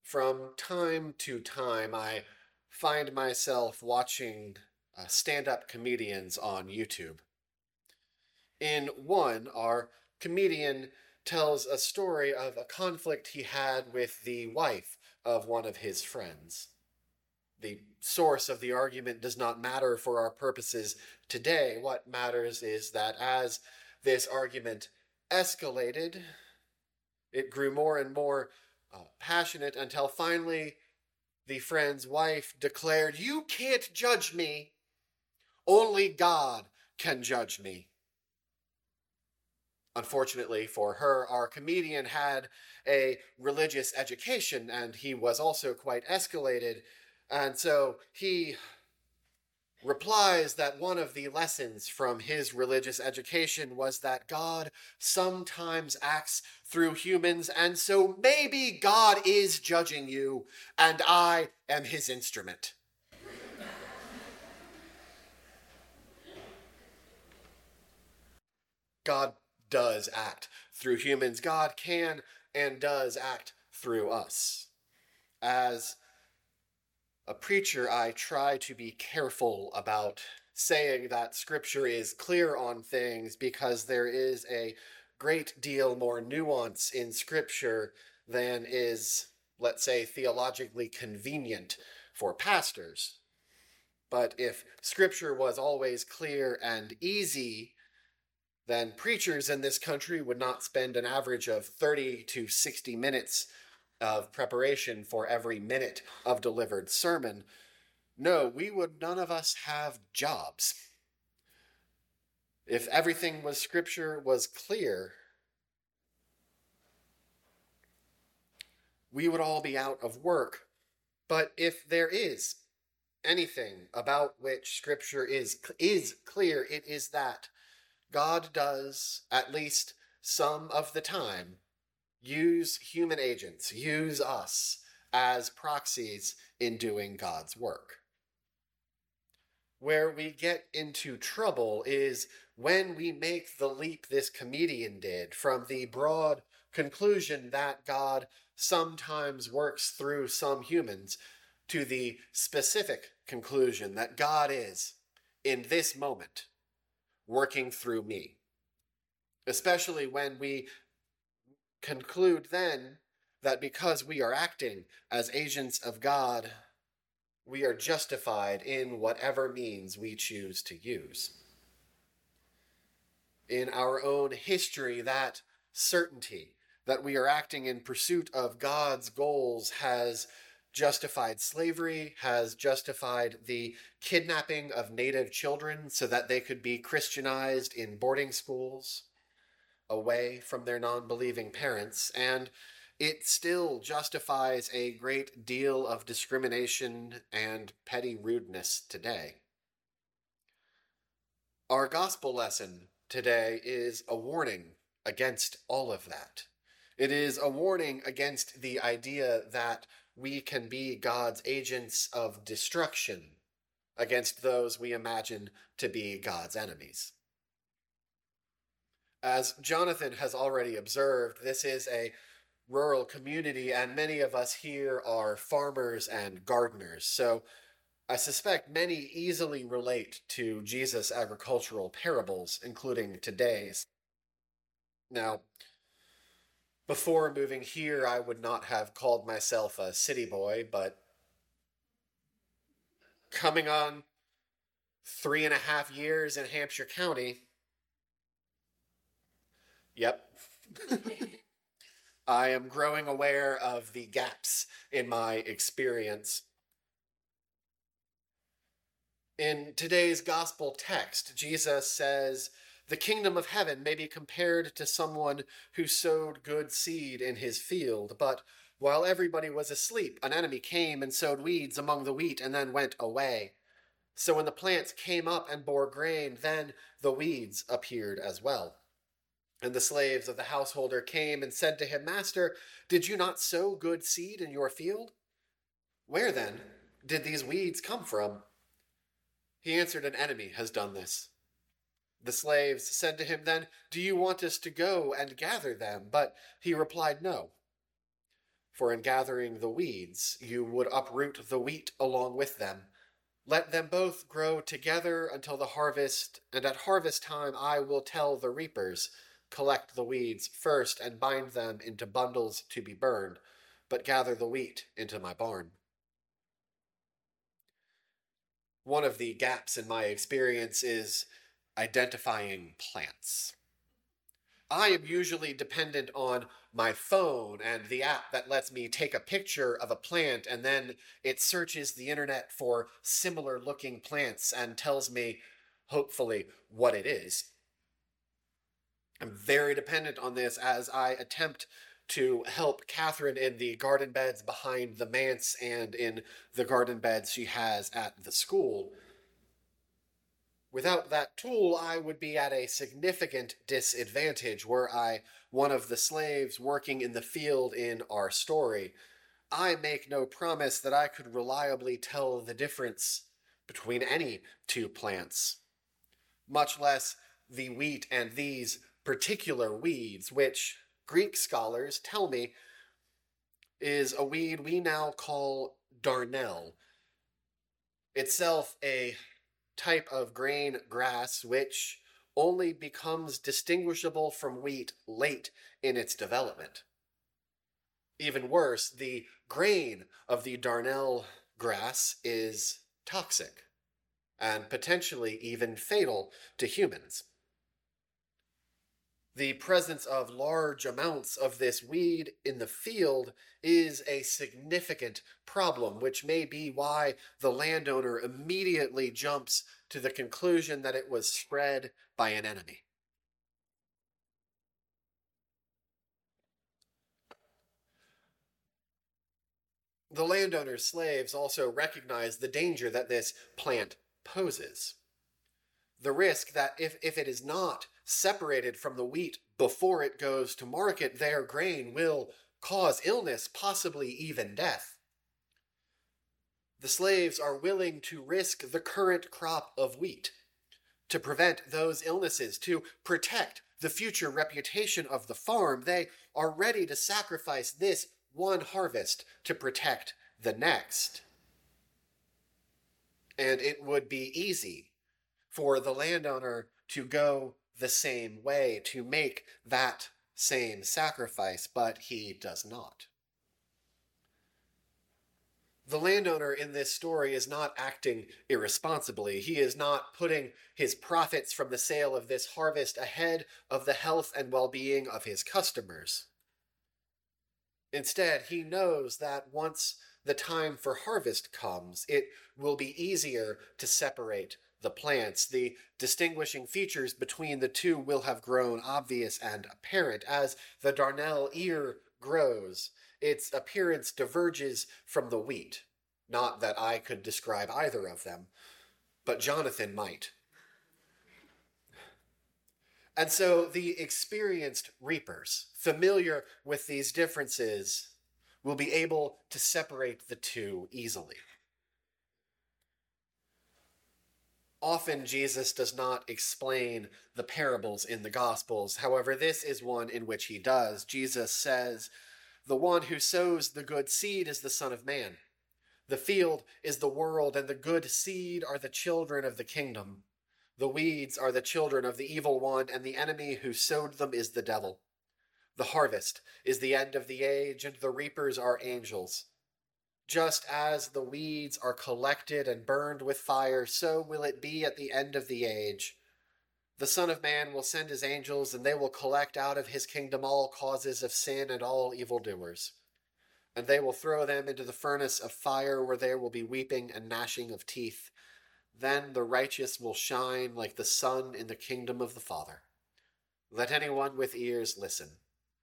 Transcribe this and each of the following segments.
From time to time, I find myself watching stand-up comedians on YouTube. In one, our comedian tells a story of a conflict he had with the wife of one of his friends. The source of the argument does not matter for our purposes today. What matters is that as this argument escalated, it grew more and more passionate until finally the friend's wife declared, "You can't judge me. Only God can judge me." Unfortunately for her, our comedian had a religious education and he was also quite escalated. And so he replies that one of the lessons from his religious education was that God sometimes acts through humans, and so maybe God is judging you, and I am his instrument. God does act through humans. God can and does act through us. As a preacher, I try to be careful about saying that Scripture is clear on things because there is a great deal more nuance in Scripture than is, let's say, theologically convenient for pastors. But if Scripture was always clear and easy, then preachers in this country would not spend an average of 30 to 60 minutes of preparation for every minute of delivered sermon. No, none of us have jobs. If everything was Scripture was clear, we would all be out of work. But if there is anything about which Scripture is clear, it is that God does, at least some of the time, use human agents, use us as proxies in doing God's work. Where we get into trouble is when we make the leap this comedian did from the broad conclusion that God sometimes works through some humans to the specific conclusion that God is, in this moment, working through me. Especially when we conclude then that because we are acting as agents of God, we are justified in whatever means we choose to use. In our own history, that certainty that we are acting in pursuit of God's goals has justified slavery, has justified the kidnapping of native children so that they could be Christianized in boarding schools, away from their non-believing parents, and it still justifies a great deal of discrimination and petty rudeness today. Our gospel lesson today is a warning against all of that. It is a warning against the idea that we can be God's agents of destruction against those we imagine to be God's enemies. As Jonathan has already observed, this is a rural community, and many of us here are farmers and gardeners. So I suspect many easily relate to Jesus' agricultural parables, including today's. Now, before moving here, I would not have called myself a city boy, but coming on 3.5 years in Hampshire County, yep. I am growing aware of the gaps in my experience. In today's gospel text, Jesus says, "The kingdom of heaven may be compared to someone who sowed good seed in his field, but while everybody was asleep, an enemy came and sowed weeds among the wheat and then went away. So when the plants came up and bore grain, then the weeds appeared as well. And the slaves of the householder came and said to him, 'Master, did you not sow good seed in your field? Where then did these weeds come from?' He answered, 'An enemy has done this.' The slaves said to him then, 'Do you want us to go and gather them?' But he replied, 'No. for in gathering the weeds you would uproot the wheat along with them. Let them both grow together until the harvest, and at harvest time I will tell the reapers, collect the weeds first and bind them into bundles to be burned, but gather the wheat into my barn. One of the gaps in my experience is identifying plants. I am usually dependent on my phone and the app that lets me take a picture of a plant and then it searches the internet for similar looking plants and tells me, hopefully, what it is. I'm very dependent on this as I attempt to help Catherine in the garden beds behind the manse and in the garden beds she has at the school. Without that tool, I would be at a significant disadvantage were I one of the slaves working in the field in our story. I make no promise that I could reliably tell the difference between any two plants, much less the wheat and these particular weeds, which Greek scholars tell me is a weed we now call darnel, itself a type of grain grass which only becomes distinguishable from wheat late in its development. Even worse, the grain of the darnel grass is toxic and potentially even fatal to humans. The presence of large amounts of this weed in the field is a significant problem, which may be why the landowner immediately jumps to the conclusion that it was spread by an enemy. The landowner's slaves also recognize the danger that this plant poses. The risk that if it is not separated from the wheat before it goes to market, their grain will cause illness, possibly even death. The slaves are willing to risk the current crop of wheat to prevent those illnesses, to protect the future reputation of the farm. They are ready to sacrifice this one harvest to protect the next. And it would be easy for the landowner to go the same way, to make that same sacrifice, but he does not. The landowner in this story is not acting irresponsibly. He is not putting his profits from the sale of this harvest ahead of the health and well-being of his customers. Instead, he knows that once the time for harvest comes, it will be easier to separate the plants. The distinguishing features between the two will have grown obvious and apparent. As the darnel ear grows, its appearance diverges from the wheat. Not that I could describe either of them, but Jonathan might. And so the experienced reapers, familiar with these differences, will be able to separate the two easily. Often Jesus does not explain the parables in the Gospels. However, this is one in which he does. Jesus says, "The one who sows the good seed is the Son of Man. The field is the world, and the good seed are the children of the kingdom. The weeds are the children of the evil one, and the enemy who sowed them is the devil. The harvest is the end of the age, and the reapers are angels. Just as the weeds are collected and burned with fire, so will it be at the end of the age. The Son of Man will send his angels, and they will collect out of his kingdom all causes of sin and all evildoers. And they will throw them into the furnace of fire, where there will be weeping and gnashing of teeth. Then the righteous will shine like the sun in the kingdom of the Father. Let anyone with ears listen."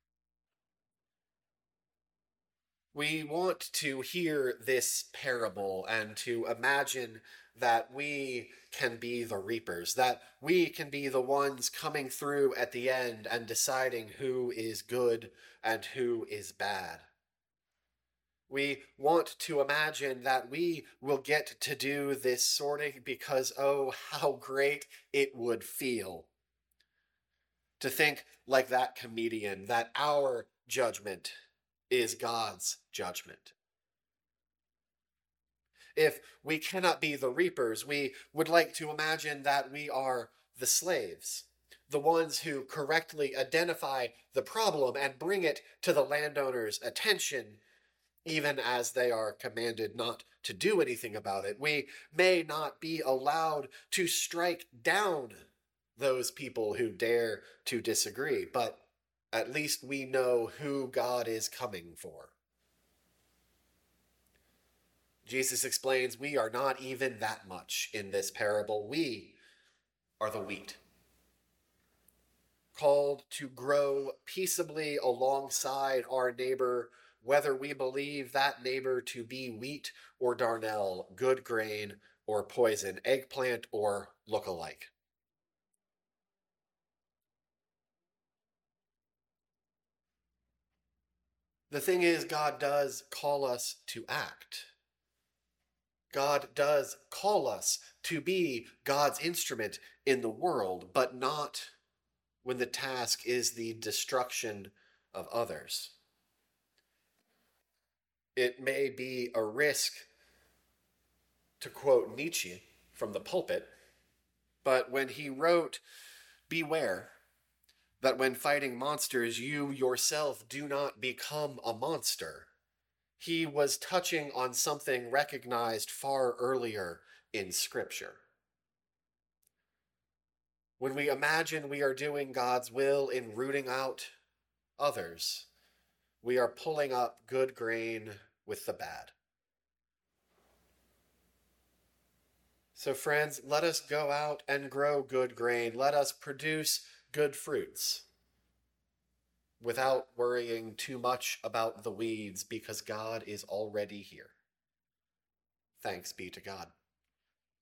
We want to hear this parable and to imagine that we can be the reapers, that we can be the ones coming through at the end and deciding who is good and who is bad. We want to imagine that we will get to do this sorting because, oh, how great it would feel to think like that comedian, that our judgment is God's judgment. If we cannot be the reapers, we would like to imagine that we are the slaves, the ones who correctly identify the problem and bring it to the landowner's attention, even as they are commanded not to do anything about it. We may not be allowed to strike down those people who dare to disagree, but at least we know who God is coming for. Jesus explains we are not even that much in this parable. We are the wheat, called to grow peaceably alongside our neighbor, whether we believe that neighbor to be wheat or darnel, good grain or poison, eggplant or look-alike. The thing is, God does call us to act. God does call us to be God's instrument in the world, but not when the task is the destruction of others. It may be a risk, to quote Nietzsche from the pulpit, but when he wrote, "Beware that when fighting monsters, you yourself do not become a monster," he was touching on something recognized far earlier in Scripture. When we imagine we are doing God's will in rooting out others, we are pulling up good grain with the bad. So, friends, let us go out and grow good grain. Let us produce good fruits without worrying too much about the weeds, because God is already here. Thanks be to God.